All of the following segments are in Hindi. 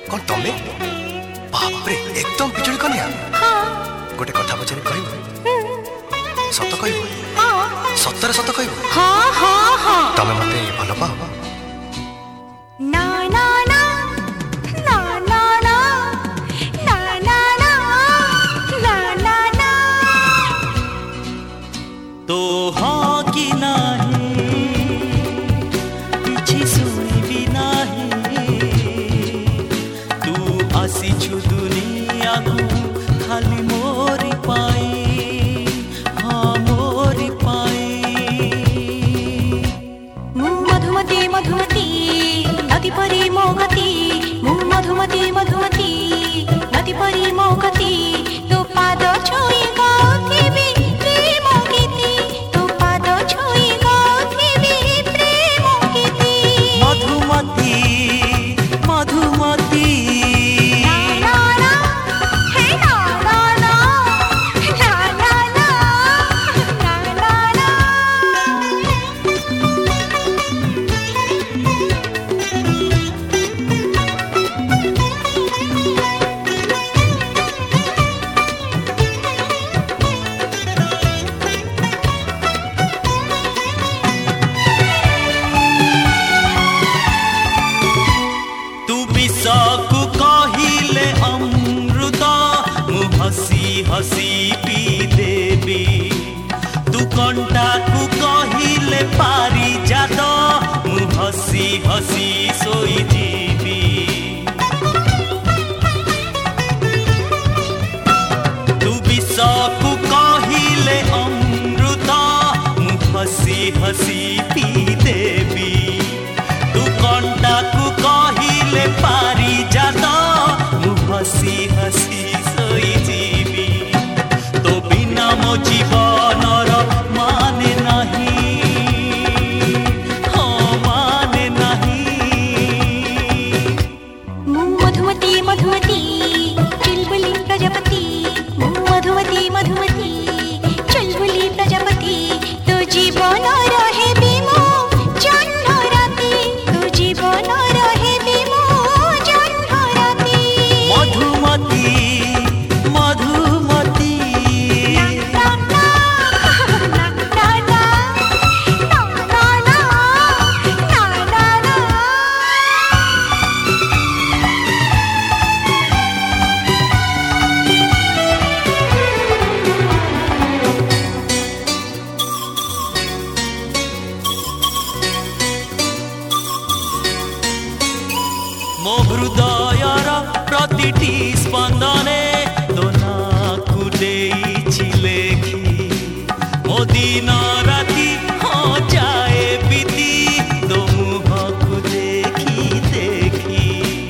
कौन तमे बाप रे एकदम बिजुली कन्या गोटे कथा पचारि कहबो सत कहबो सतरे सत कहबो तमे मते भल पाओ ना ना ना ना ना ना ना ना ना ना ना तो हाँ कि नहीं किछि सुनिबी नहीं तू आसीछु दुनिया को खाली मोरी पाई हाँ मोरी पाई मु मधुमती मधुमती नदी परी मो गति मु मधुमती मधुमती नदी परी मो गति तो पाद छुई गाउथिबी प्रेम गीति तो पाद छुई गाउथिबी प्रेम गीति मधुमती मधुमती ना ना हे ना ना ना ना ना ना ना ना तू विषकु कहिले अमृत मु हसी हसी पी देवी तू कंटा को कहिले पारिजात मु हसी हसी सोई जीवी तू विषकु कहिले अमृत मु हसी हसी पी देवी तू कंटा को कहिले पारिजात मु हसी हसी सोई जीवी तो बिना मो जीवनर माने नहीं हाँ माने नहीं मु मधुमती मधुमती चुलबुली प्रजापति मु मधुमती मधुमती चुलबुली प्रजापति तो जीवन रहे बिमो जन्म राति तो जीवन रहे बिमो जन्म राति मधुमती मधुमती ना ना ना ना ना ना ना ना ना मो हृदयर प्रतिटी स्पंदने तो नाकु देइछि लेखी मो दिन राति हाँ जाए बीती तो मुहकु देखी देखी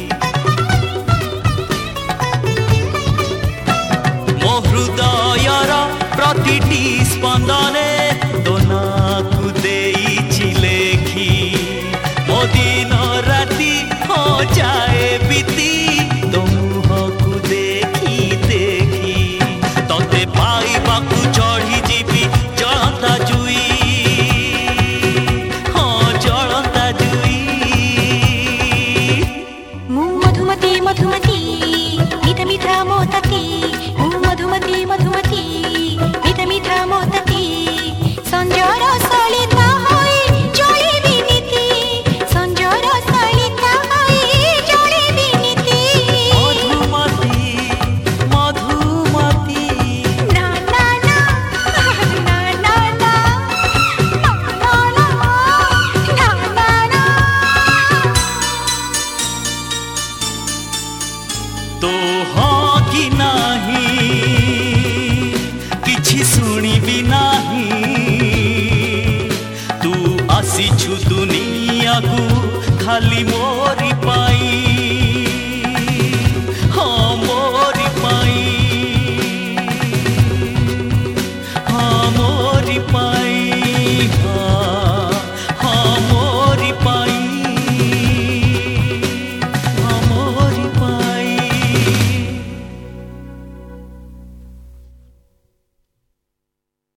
मो हृदयर प्रतिटी स्पंदने तो नाकु देइछि लेखी मो दिन राति हो जाए बीती तो मुहकु देखी देखी तते पाइबाकु चढ़ी जीवी जलता जुई हाँ जलता जुई मु मधुमती मधुमती मिठ मिठा मोतती मु मधुमती मधुमती मिठ मिठा मोतती संजर सलिता होई जली बिनीति संजर सलिता होई जली बिनीति मधुमती मधुमती ना ना ना ना ना ना ना ना ना ना तो हाँ कि नहीं किछि सुनिबी नहीं तू आसीछु दुनिया को खाली मोरी पा